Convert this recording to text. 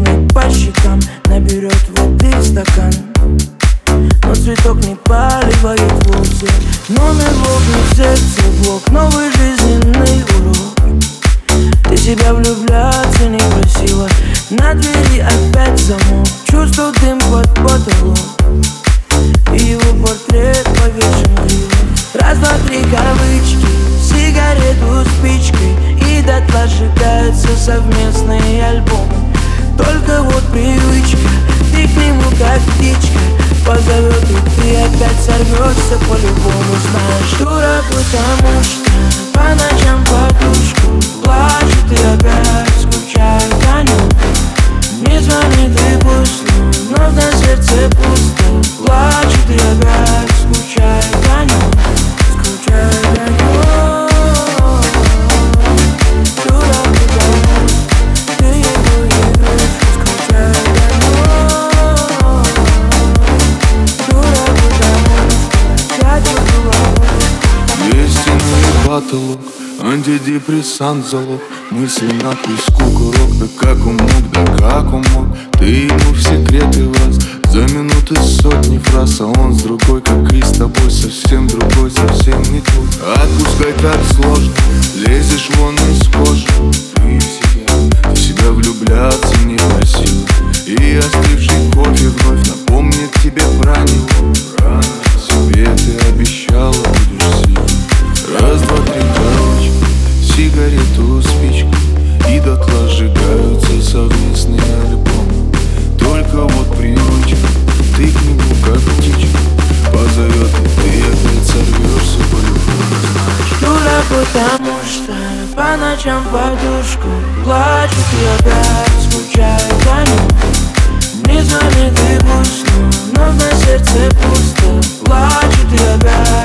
чекнет по щекам, наберет воды в стакан. Но цветок не поливает вовсе. Номер блок не в сердце блок, новый жизненный урок. Ты себя влюбляться некрасиво, на двери опять замок. Чувствую дым под потолок, и его портрет повешен криво. Раз, два, три кавычки, сигарету спичкой, и дотла сжигаются совместные альбомы. Только вот привычка, ты к нему как птичка позовет, и ты опять сорвешься по-любому. Знаешь, дура, потому что по ночам подушку плачет и опять скучает о нем. Не звонит и пусть, вновь на сердце пусто. Плачет и опять скучает о нем. Скучает о нем. Дура, потому что ты его игрушка. Скучает о нем. Дура, потому что я чувствую. Истинный потолок, антидепрессант залог. Мысли на песку курок. Да как он мог, да как он мог. Ты ему в секреты влез. За минуты сотни фраз, а он с другой, как и с тобой. Совсем другой, совсем не твой. Отпускай так сложно, лезешь вон из кожи. Ты в себя влюбляться некрасиво. И остывший кофе вновь напомнит тебе про него. Себе ты обещала, будешь сильной. Раз, два, три, короче, сигарету спичку, и дотла сжигаются совместные альбомы. Только вот привычка, ты к нему как птичка позовет, и ты опять сорвешься по-любому. Дура, потому что по ночам подушку плачет и опять скучает о нем. Не звонит и пусть, но вновь на сердце пусто. Плачет и опять